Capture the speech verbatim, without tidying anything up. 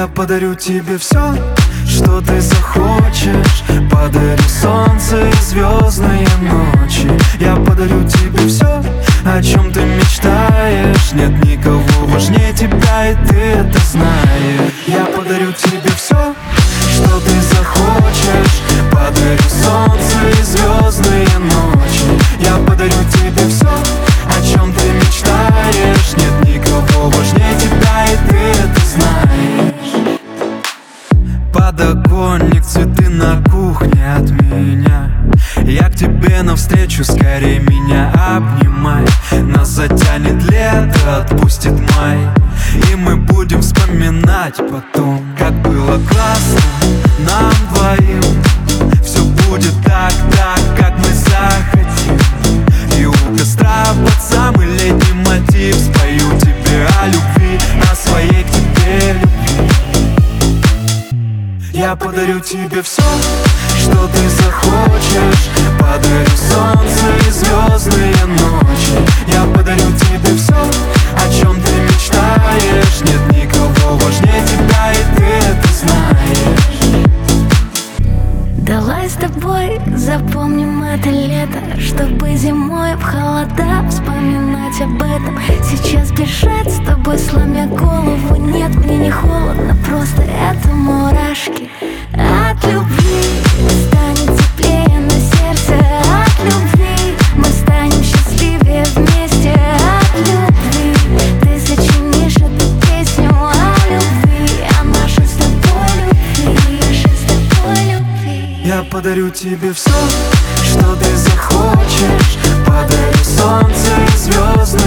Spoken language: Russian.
Я подарю тебе все, что ты захочешь. Подарю солнце и звездные ночи. Я подарю тебе все, о чем ты мечтаешь. Нет никого важнее тебя, и ты это знаешь. Я подарю тебе все, что ты захочешь. Подарю солнце и звездные ночи. Я подарю тебе все, о чем ты мечтаешь. Нет никого важнее тебя, и ты это знаешь. Подоконник, цветы на кухне от меня. Я к тебе навстречу, скорее меня обнимай. Нас затянет лето, отпустит май, и мы будем вспоминать потом, как было классно нам двоим. Все будет так, так, как мы захотим. И у костра под самый летний мотив спою тебе о любви, о своей к тебе любви. Я подарю тебе все, что ты захочешь. Подарю солнце и звездные ночи. Я подарю тебе все, о чем ты мечтаешь. Нет никого важнее тебя, и ты это знаешь. Давай с тобой запомним это лето, чтобы зимой в холода вспоминать об этом. Сейчас бежать с тобой, сломя голову. Нет, мне не холодно, просто это мурашки от любви. Станет теплее на сердце от любви. Мы станем счастливее вместе от любви. Ты сочинишь эту песню о любви, о нашей с тобой любви, нашей с тобой любви. Я подарю тебе все, что ты захочешь. Подарю солнце и звезды